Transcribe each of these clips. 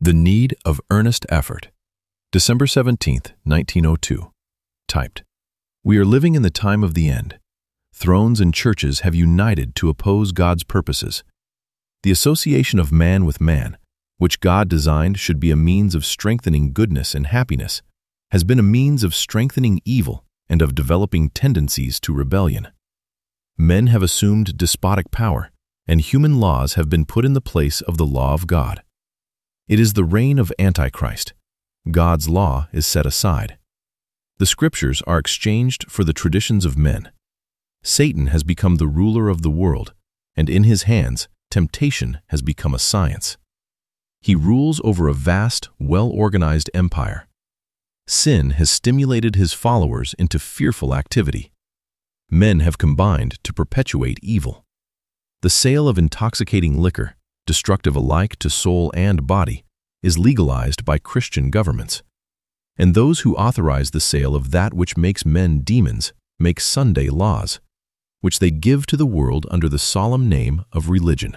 The Need of Earnest Effort. December 17th, 1902. Typed. We are living in the time of the end. Thrones and churches have united to oppose God's purposes. The association of man with man, which God designed should be a means of strengthening goodness and happiness, has been a means of strengthening evil and of developing tendencies to rebellion. Men have assumed despotic power, and human laws have been put in the place of the law of God. It is the reign of Antichrist. God's law is set aside. The scriptures are exchanged for the traditions of men. Satan has become the ruler of the world, and in his hands, temptation has become a science. He rules over a vast, well-organized empire. Sin has stimulated his followers into fearful activity. Men have combined to perpetuate evil. The sale of intoxicating liquor, destructive alike to soul and body, is legalized by Christian governments. And those who authorize the sale of that which makes men demons make Sunday laws, which they give to the world under the solemn name of religion.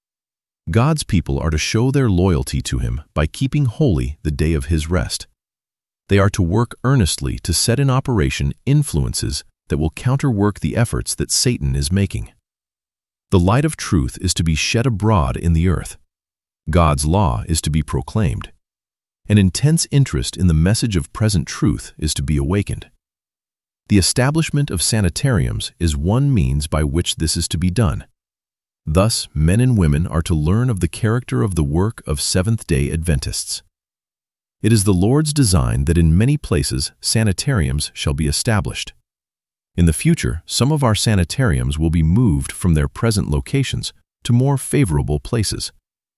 God's people are to show their loyalty to Him by keeping holy the day of His rest. They are to work earnestly to set in operation influences that will counterwork the efforts that Satan is making. The light of truth is to be shed abroad in the earth. God's law is to be proclaimed. An intense interest in the message of present truth is to be awakened. The establishment of sanitariums is one means by which this is to be done. Thus, men and women are to learn of the character of the work of Seventh-day Adventists. It is the Lord's design that in many places sanitariums shall be established. In the future, some of our sanitariums will be moved from their present locations to more favorable places.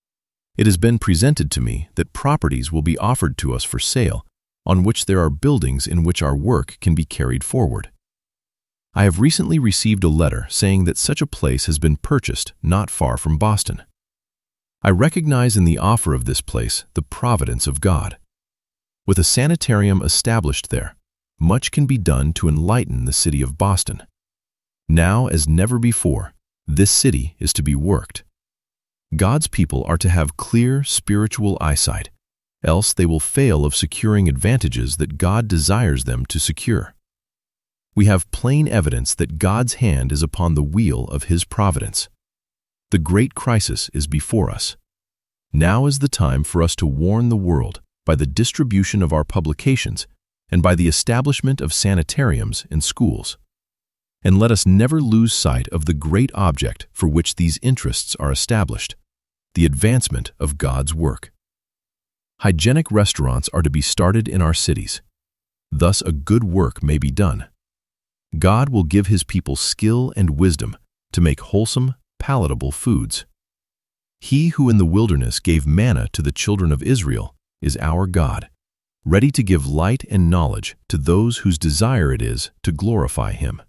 It has been presented to me that properties will be offered to us for sale, on which there are buildings in which our work can be carried forward. I have recently received a letter saying that such a place has been purchased not far from Boston. I recognize in the offer of this place the providence of God. With a sanitarium established there, much can be done to enlighten the city of Boston. Now, as never before, this city is to be worked. God's people are to have clear spiritual eyesight, else they will fail of securing advantages that God desires them to secure. We have plain evidence that God's hand is upon the wheel of His providence. The great crisis is before us. Now is the time for us to warn the world by the distribution of our publications and by the establishment of sanitariums in schools. And let us never lose sight of the great object for which these interests are established, the advancement of God's work. Hygienic restaurants are to be started in our cities. Thus a good work may be done. God will give His people skill and wisdom to make wholesome, palatable foods. He who in the wilderness gave manna to the children of Israel is our God, ready to give light and knowledge to those whose desire it is to glorify Him.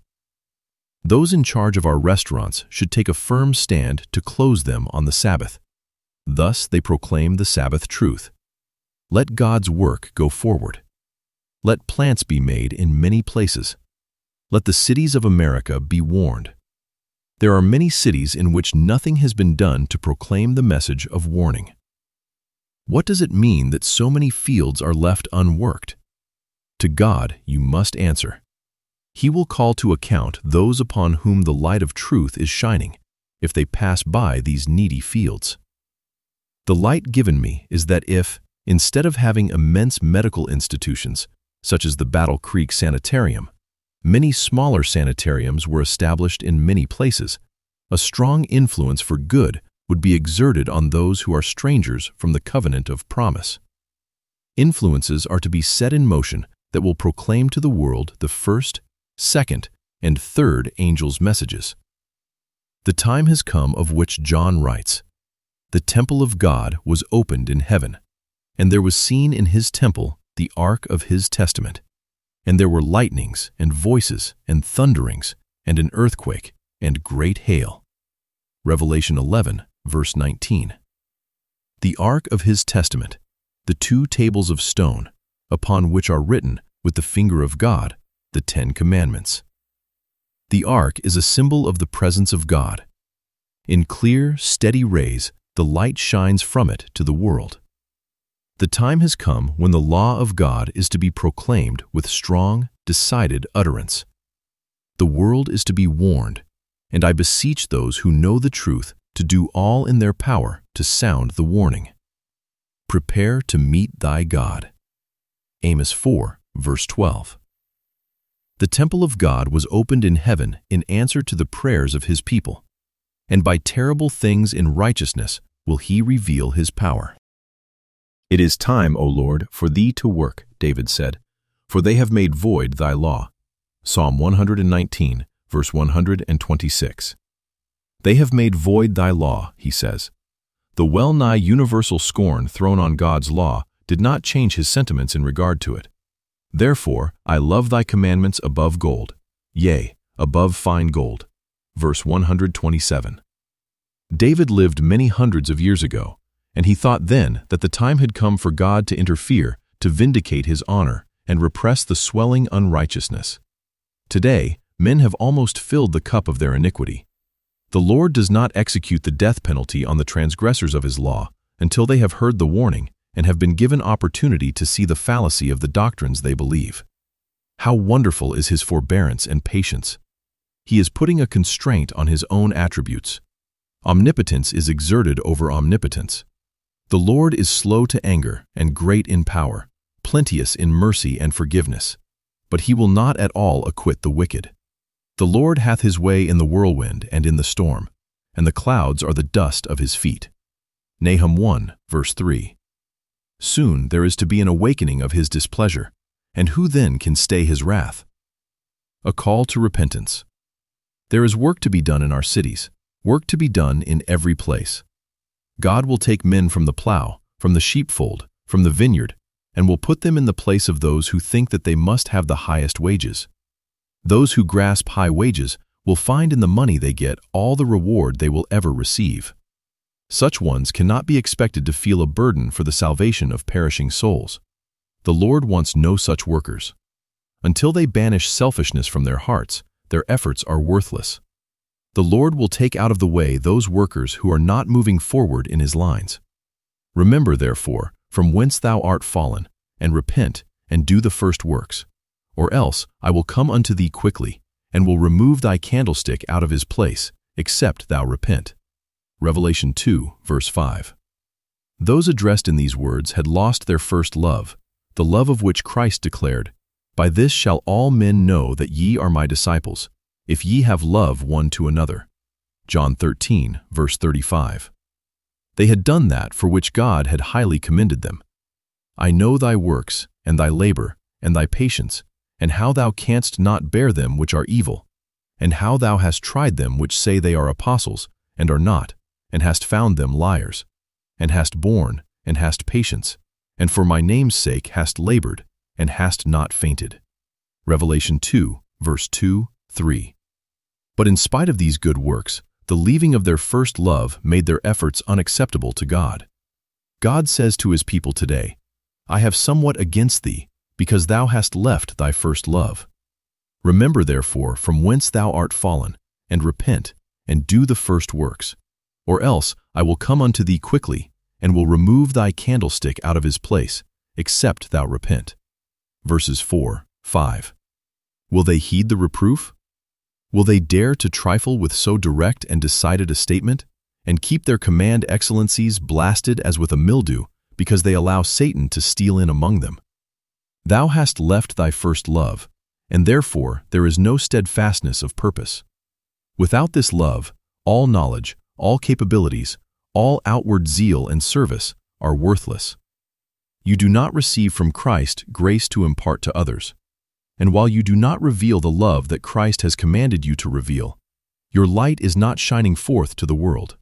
Those in charge of our restaurants should take a firm stand to close them on the Sabbath. Thus they proclaim the Sabbath truth. Let God's work go forward. Let plants be made in many places. Let the cities of America be warned. There are many cities in which nothing has been done to proclaim the message of warning. What does it mean that so many fields are left unworked? To God you must answer. He will call to account those upon whom the light of truth is shining, if they pass by these needy fields. The light given me is that if, instead of having immense medical institutions, such as the Battle Creek Sanitarium, many smaller sanitariums were established in many places, a strong influence for good would be exerted on those who are strangers from the covenant of promise. Influences are to be set in motion that will proclaim to the world the first, second, and third angels' messages. The time has come of which John writes, "The temple of God was opened in heaven, and there was seen in His temple the ark of His testament, and there were lightnings and voices and thunderings and an earthquake and great hail." Revelation 11, verse 19. The ark of His testament, the two tables of stone, upon which are written with the finger of God the 10 Commandments. The ark is a symbol of the presence of God. In clear, steady rays, the light shines from it to the world. The time has come when the law of God is to be proclaimed with strong, decided utterance. The world is to be warned, and I beseech those who know the truth to do all in their power to sound the warning. Prepare to meet thy God. Amos 4, verse 12. The temple of God was opened in heaven in answer to the prayers of his people, and by terrible things in righteousness will he reveal his power. It is time, O Lord, for thee to work, David said, for they have made void thy law. Psalm 119, verse 126. They have made void thy law, he says. The well-nigh universal scorn thrown on God's law did not change his sentiments in regard to it. Therefore, I love thy commandments above gold, yea, above fine gold. Verse 127. David lived many hundreds of years ago, and he thought then that the time had come for God to interfere to vindicate his honor and repress the swelling unrighteousness. Today, men have almost filled the cup of their iniquity. The Lord does not execute the death penalty on the transgressors of his law until they have heard the warning and have been given opportunity to see the fallacy of the doctrines they believe. How wonderful is his forbearance and patience! He is putting a constraint on his own attributes. Omnipotence is exerted over omnipotence. The Lord is slow to anger and great in power, plenteous in mercy and forgiveness, but he will not at all acquit the wicked. The Lord hath his way in the whirlwind and in the storm, and the clouds are the dust of his feet. Nahum 1, verse 3. Soon there is to be an awakening of his displeasure, and who then can stay his wrath? A call to repentance. There is work to be done in our cities, work to be done in every place. God will take men from the plow, from the sheepfold, from the vineyard, and will put them in the place of those who think that they must have the highest wages. Those who grasp high wages will find in the money they get all the reward they will ever receive. Such ones cannot be expected to feel a burden for the salvation of perishing souls. The Lord wants no such workers. Until they banish selfishness from their hearts, their efforts are worthless. The Lord will take out of the way those workers who are not moving forward in his lines. Remember, therefore, from whence thou art fallen, and repent, and do the first works. Or else I will come unto thee quickly, and will remove thy candlestick out of his place, except thou repent. Revelation 2, verse 5. Those addressed in these words had lost their first love, the love of which Christ declared, By this shall all men know that ye are my disciples, if ye have love one to another. John 13, verse 35. They had done that for which God had highly commended them. I know thy works, and thy labor, and thy patience, and how thou canst not bear them which are evil, and how thou hast tried them which say they are apostles, and are not, and hast found them liars, and hast borne, and hast patience, and for my name's sake hast labored, and hast not fainted. Revelation 2, verse 2, 3. But in spite of these good works, the leaving of their first love made their efforts unacceptable to God. God says to his people today, I have somewhat against thee, because thou hast left thy first love. Remember therefore from whence thou art fallen, and repent, and do the first works. Or else I will come unto thee quickly, and will remove thy candlestick out of his place, except thou repent. Verses 4, 5. Will they heed the reproof? Will they dare to trifle with so direct and decided a statement, and keep their command excellencies blasted as with a mildew, because they allow Satan to steal in among them? Thou hast left thy first love, and therefore there is no steadfastness of purpose. Without this love, all knowledge, all capabilities, all outward zeal and service are worthless. You do not receive from Christ grace to impart to others. And while you do not reveal the love that Christ has commanded you to reveal, your light is not shining forth to the world.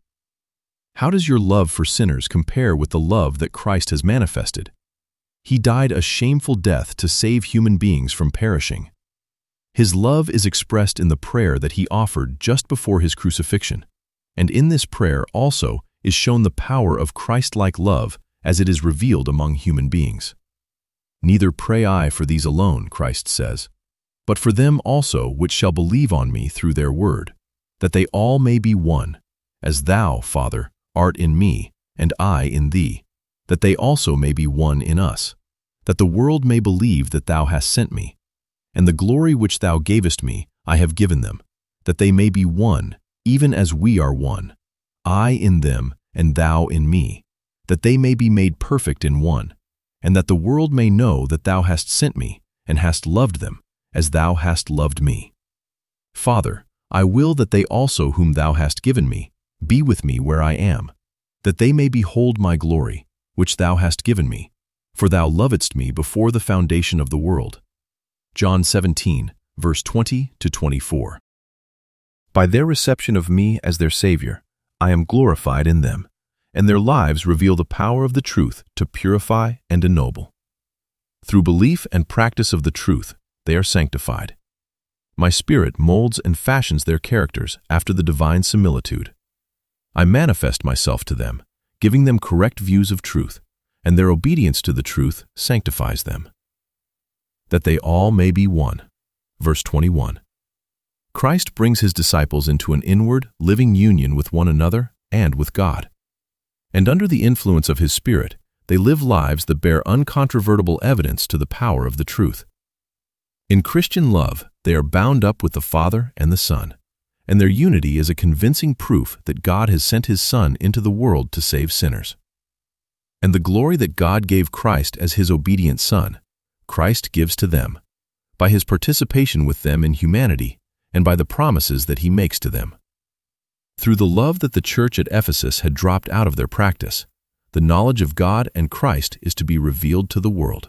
How does your love for sinners compare with the love that Christ has manifested? He died a shameful death to save human beings from perishing. His love is expressed in the prayer that he offered just before his crucifixion, and in this prayer also is shown the power of Christ-like love as it is revealed among human beings. Neither pray I for these alone, Christ says, but for them also which shall believe on me through their word, that they all may be one, as thou, Father, art in me, and I in thee, that they also may be one in us, that the world may believe that thou hast sent me. And the glory which thou gavest me I have given them, that they may be one, even as we are one, I in them and thou in me, that they may be made perfect in one, and that the world may know that thou hast sent me and hast loved them, as thou hast loved me. Father, I will that they also whom thou hast given me be with me where I am, that they may behold my glory, which thou hast given me, for thou lovedst me before the foundation of the world. John 17, verse 20-24. By their reception of me as their Savior, I am glorified in them, and their lives reveal the power of the truth to purify and ennoble. Through belief and practice of the truth, they are sanctified. My Spirit molds and fashions their characters after the divine similitude. I manifest myself to them, giving them correct views of truth, and their obedience to the truth sanctifies them. That they all may be one. Verse 21. Christ brings his disciples into an inward, living union with one another and with God. And under the influence of his Spirit, they live lives that bear uncontrovertible evidence to the power of the truth. In Christian love, they are bound up with the Father and the Son, and their unity is a convincing proof that God has sent his Son into the world to save sinners. And the glory that God gave Christ as his obedient Son, Christ gives to them, by his participation with them in humanity and by the promises that he makes to them. Through the love that the church at Ephesus had dropped out of their practice, the knowledge of God and Christ is to be revealed to the world.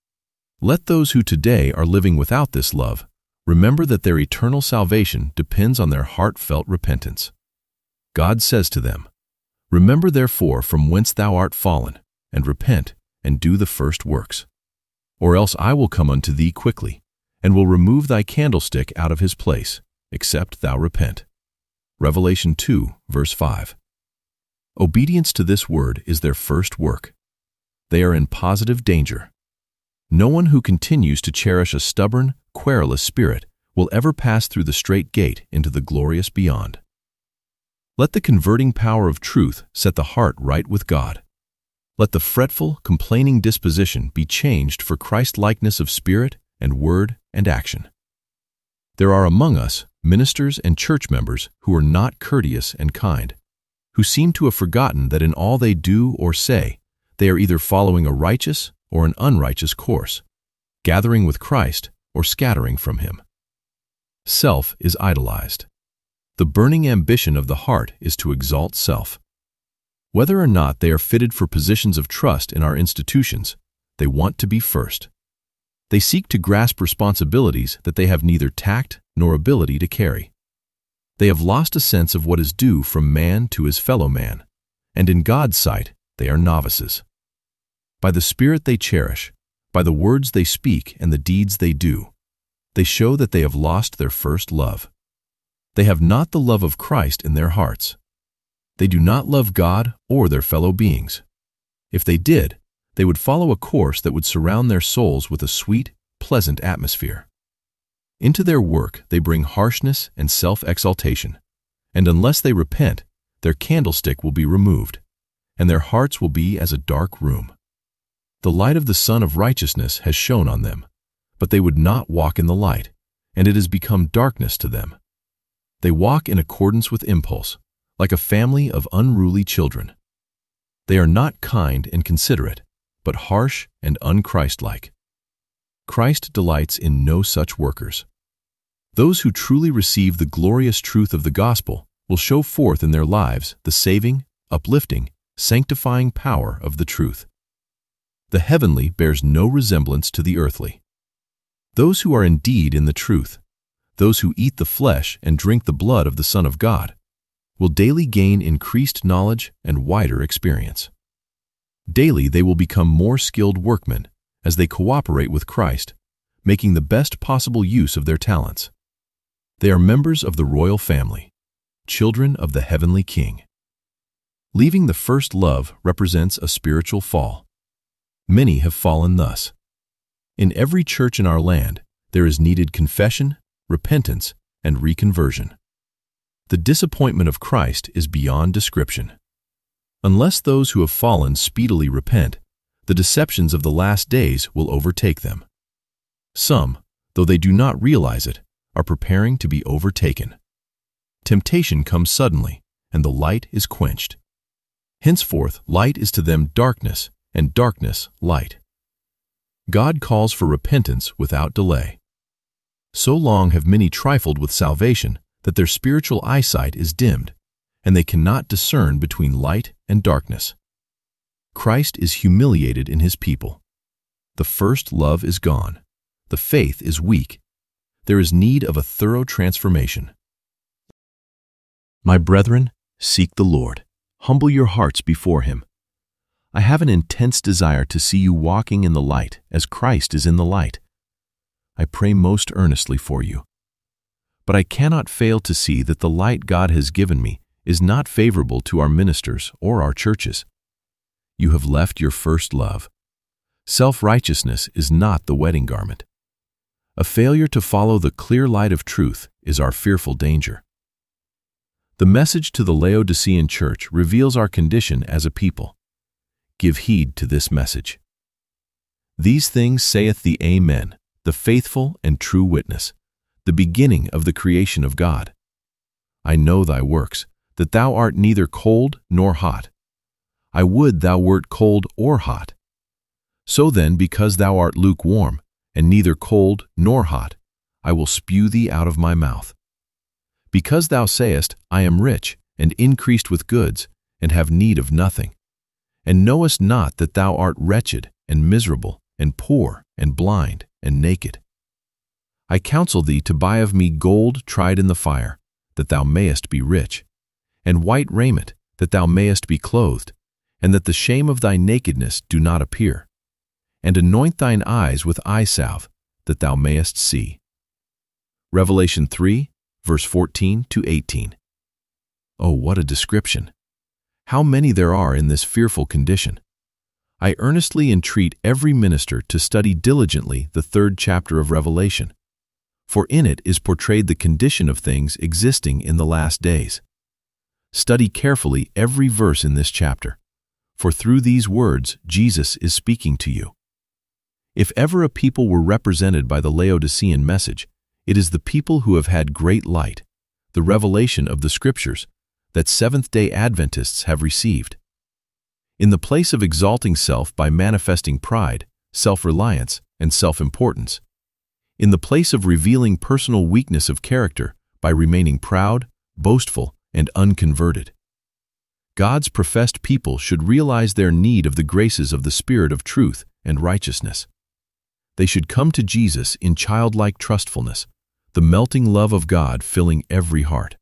Let those who today are living without this love remember that their eternal salvation depends on their heartfelt repentance. God says to them, "Remember therefore from whence thou art fallen, and repent, and do the first works. Or else I will come unto thee quickly, and will remove thy candlestick out of his place, except thou repent." Revelation 2, verse 5. Obedience to this word is their first work. They are in positive danger. No one who continues to cherish a stubborn, querulous spirit will ever pass through the straight gate into the glorious beyond. Let the converting power of truth set the heart right with God. Let the fretful, complaining disposition be changed for Christ-likeness of spirit and word and action. There are among us ministers and church members who are not courteous and kind, who seem to have forgotten that in all they do or say, they are either following a righteous or an unrighteous course, gathering with Christ or scattering from him. Self is idolized. The burning ambition of the heart is to exalt self. Whether or not they are fitted for positions of trust in our institutions, they want to be first. They seek to grasp responsibilities that they have neither tact nor ability to carry. They have lost a sense of what is due from man to his fellow man, and in God's sight they are novices. By the spirit they cherish, by the words they speak and the deeds they do, they show that they have lost their first love. They have not the love of Christ in their hearts. They do not love God or their fellow beings. If they did, they would follow a course that would surround their souls with a sweet, pleasant atmosphere. Into their work they bring harshness and self-exaltation, and unless they repent, their candlestick will be removed, and their hearts will be as a dark room. The light of the Son of Righteousness has shone on them, but they would not walk in the light, and it has become darkness to them. They walk in accordance with impulse, like a family of unruly children. They are not kind and considerate, but harsh and unchristlike. Christ delights in no such workers. Those who truly receive the glorious truth of the gospel will show forth in their lives the saving, uplifting, sanctifying power of the truth. The heavenly bears no resemblance to the earthly. Those who are indeed in the truth, those who eat the flesh and drink the blood of the Son of God, will daily gain increased knowledge and wider experience. Daily they will become more skilled workmen as they cooperate with Christ, making the best possible use of their talents. They are members of the royal family, children of the heavenly King. Leaving the first love represents a spiritual fall. Many have fallen thus. In every church in our land, there is needed confession, repentance, and reconversion. The disappointment of Christ is beyond description. Unless those who have fallen speedily repent, the deceptions of the last days will overtake them. Some, though they do not realize it, are preparing to be overtaken. Temptation comes suddenly, and the light is quenched. Henceforth, light is to them darkness, and darkness light. God calls for repentance without delay. So long have many trifled with salvation that their spiritual eyesight is dimmed, and they cannot discern between light and darkness. Christ is humiliated in his people. The first love is gone. The faith is weak. There is need of a thorough transformation. My brethren, seek the Lord. Humble your hearts before him. I have an intense desire to see you walking in the light as Christ is in the light. I pray most earnestly for you. But I cannot fail to see that the light God has given me is not favorable to our ministers or our churches. You have left your first love. Self-righteousness is not the wedding garment. A failure to follow the clear light of truth is our fearful danger. The message to the Laodicean church reveals our condition as a people. Give heed to this message. These things saith the Amen, the faithful and true witness, the beginning of the creation of God. I know thy works, that thou art neither cold nor hot. I would thou wert cold or hot. So then, because thou art lukewarm, and neither cold nor hot, I will spew thee out of my mouth. Because thou sayest, I am rich, and increased with goods, and have need of nothing, and knowest not that thou art wretched, and miserable, and poor, and blind, and naked. I counsel thee to buy of me gold tried in the fire, that thou mayest be rich, and white raiment, that thou mayest be clothed, and that the shame of thy nakedness do not appear. And anoint thine eyes with eye salve, that thou mayest see. Revelation 3, verse 14 to 18. Oh, what a description! How many there are in this fearful condition! I earnestly entreat every minister to study diligently the 3rd chapter of Revelation, for in it is portrayed the condition of things existing in the last days. Study carefully every verse in this chapter, for through these words Jesus is speaking to you. If ever a people were represented by the Laodicean message, it is the people who have had great light, the revelation of the Scriptures, that Seventh-day Adventists have received. In the place of exalting self by manifesting pride, self-reliance, and self-importance, in the place of revealing personal weakness of character by remaining proud, boastful, and unconverted, God's professed people should realize their need of the graces of the Spirit of truth and righteousness. They should come to Jesus in childlike trustfulness, the melting love of God filling every heart.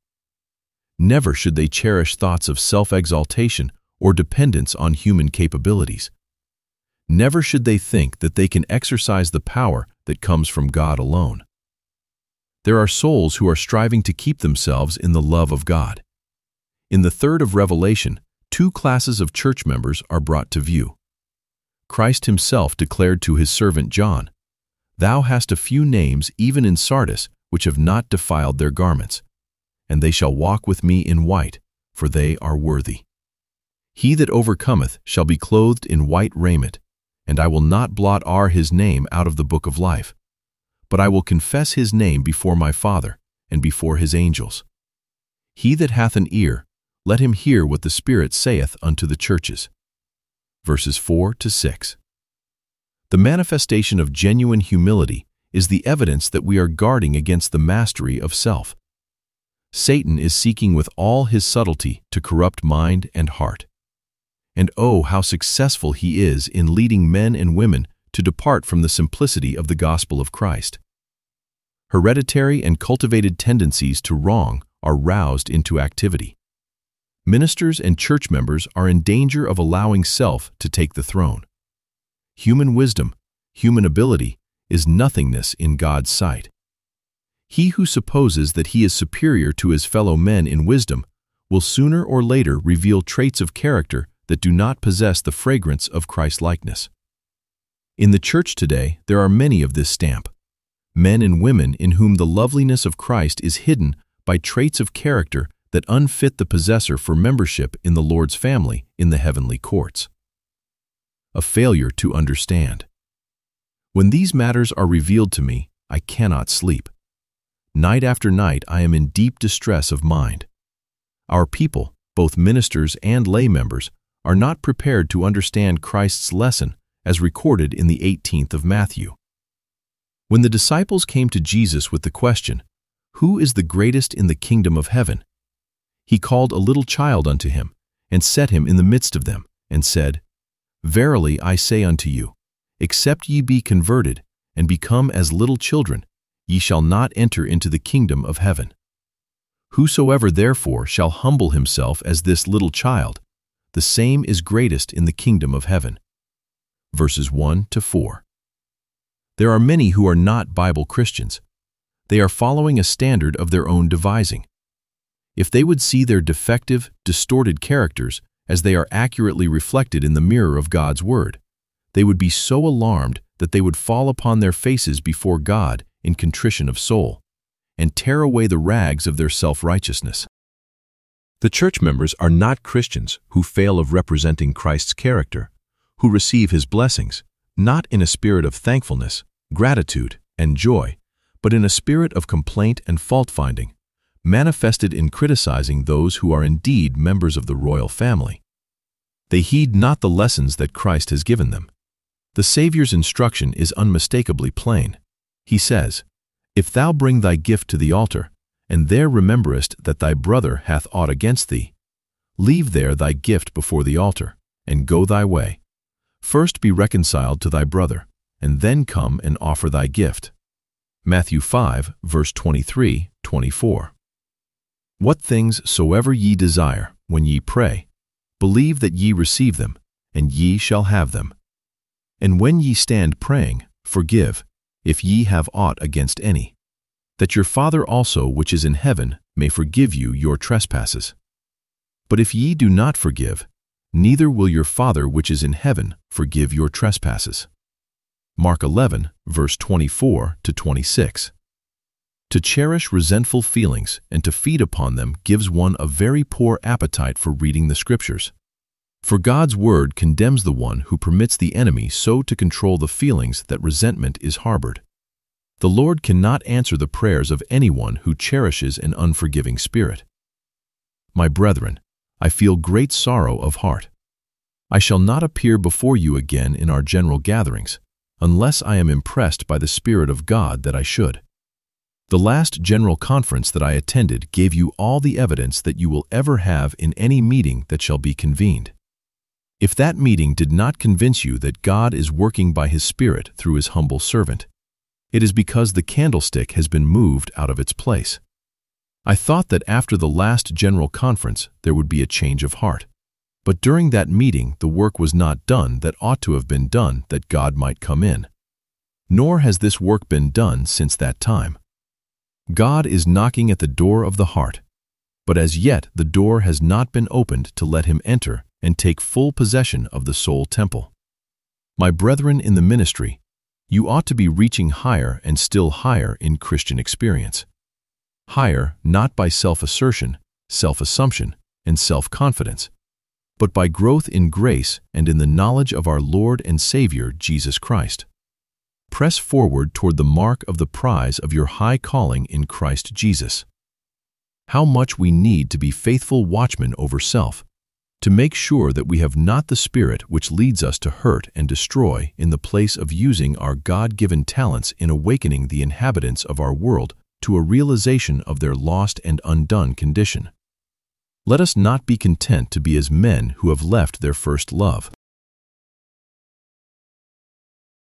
Never should they cherish thoughts of self-exaltation or dependence on human capabilities. Never should they think that they can exercise the power that comes from God alone. There are souls who are striving to keep themselves in the love of God. In the 3rd of Revelation, 2 classes of church members are brought to view. Christ himself declared to his servant John, Thou hast a few names even in Sardis which have not defiled their garments, and they shall walk with me in white, for they are worthy. He that overcometh shall be clothed in white raiment, and I will not blot his name out of the book of life, but I will confess his name before my Father and before his angels. He that hath an ear, let him hear what the Spirit saith unto the churches. Verses 4 to 6. The manifestation of genuine humility is the evidence that we are guarding against the mastery of self. Satan is seeking with all his subtlety to corrupt mind and heart. And oh, how successful he is in leading men and women to depart from the simplicity of the gospel of Christ. Hereditary and cultivated tendencies to wrong are roused into activity. Ministers and church members are in danger of allowing self to take the throne. Human wisdom, human ability, is nothingness in God's sight. He who supposes that he is superior to his fellow men in wisdom will sooner or later reveal traits of character that do not possess the fragrance of Christ-likeness. In the church today, there are many of this stamp, men and women in whom the loveliness of Christ is hidden by traits of character that unfit the possessor for membership in the Lord's family in the heavenly courts. A failure to understand. When these matters are revealed to me, I cannot sleep. Night after night I am in deep distress of mind. Our people, both ministers and lay members, are not prepared to understand Christ's lesson as recorded in the 18th of Matthew. When the disciples came to Jesus with the question, "Who is the greatest in the kingdom of heaven?" He called a little child unto him, and set him in the midst of them, and said, "Verily I say unto you, except ye be converted, and become as little children, ye shall not enter into the kingdom of heaven. Whosoever therefore shall humble himself as this little child, the same is greatest in the kingdom of heaven." Verses 1 to 4. There are many who are not Bible Christians. They are following a standard of their own devising. If they would see their defective, distorted characters as they are accurately reflected in the mirror of God's Word, they would be so alarmed that they would fall upon their faces before God in contrition of soul, and tear away the rags of their self-righteousness. The church members are not Christians who fail of representing Christ's character, who receive His blessings, not in a spirit of thankfulness, gratitude, and joy, but in a spirit of complaint and fault-finding, manifested in criticizing those who are indeed members of the royal family. They heed not the lessons that Christ has given them. The Savior's instruction is unmistakably plain. He says, "If thou bring thy gift to the altar, and there rememberest that thy brother hath aught against thee, leave there thy gift before the altar, and go thy way. First be reconciled to thy brother, and then come and offer thy gift." Matthew 5, verse 23, 24. "What things soever ye desire, when ye pray, believe that ye receive them, and ye shall have them. And when ye stand praying, forgive, if ye have aught against any, that your Father also which is in heaven may forgive you your trespasses. But if ye do not forgive, neither will your Father which is in heaven forgive your trespasses." Mark 11, verse 24 to 26. To cherish resentful feelings and to feed upon them gives one a very poor appetite for reading the Scriptures. For God's Word condemns the one who permits the enemy so to control the feelings that resentment is harbored. The Lord cannot answer the prayers of anyone who cherishes an unforgiving spirit. My brethren, I feel great sorrow of heart. I shall not appear before you again in our general gatherings, unless I am impressed by the Spirit of God that I should. The last general conference that I attended gave you all the evidence that you will ever have in any meeting that shall be convened. If that meeting did not convince you that God is working by His Spirit through His humble servant, it is because the candlestick has been moved out of its place. I thought that after the last general conference there would be a change of heart, but during that meeting the work was not done that ought to have been done that God might come in. Nor has this work been done since that time. God is knocking at the door of the heart, but as yet the door has not been opened to let Him enter and take full possession of the soul temple. My brethren in the ministry, you ought to be reaching higher and still higher in Christian experience. Higher not by self-assertion, self-assumption, and self-confidence, but by growth in grace and in the knowledge of our Lord and Savior Jesus Christ. Press forward toward the mark of the prize of your high calling in Christ Jesus. How much we need to be faithful watchmen over self, to make sure that we have not the spirit which leads us to hurt and destroy in the place of using our God-given talents in awakening the inhabitants of our world to a realization of their lost and undone condition. Let us not be content to be as men who have left their first love.